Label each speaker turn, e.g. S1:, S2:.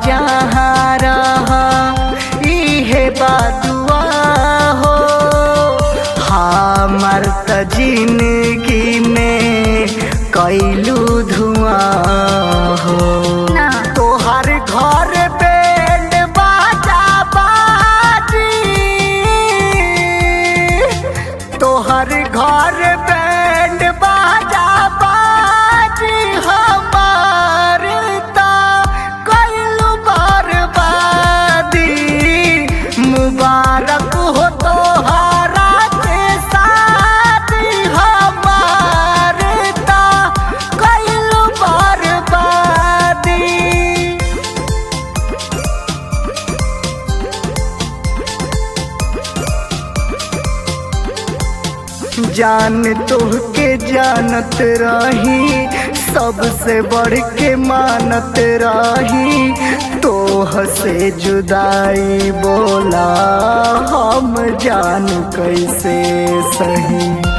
S1: जहाँ रहा इहे बादुआ हो। हमार त जिंदगी में कैलू धुआं हो। तोहर घर बैंड बाजा बाजी, तोहर घर बैंड बाजा बाजी, हमार त कैलू बर्बादी। मुबारक हो तोहरा के शादी, हमार त कैलू बर्बादी। जान तोहके जानत रही, सबसे बढ़ के मानत रही। तोह से जुदाई बोला हम जान कैसे सही।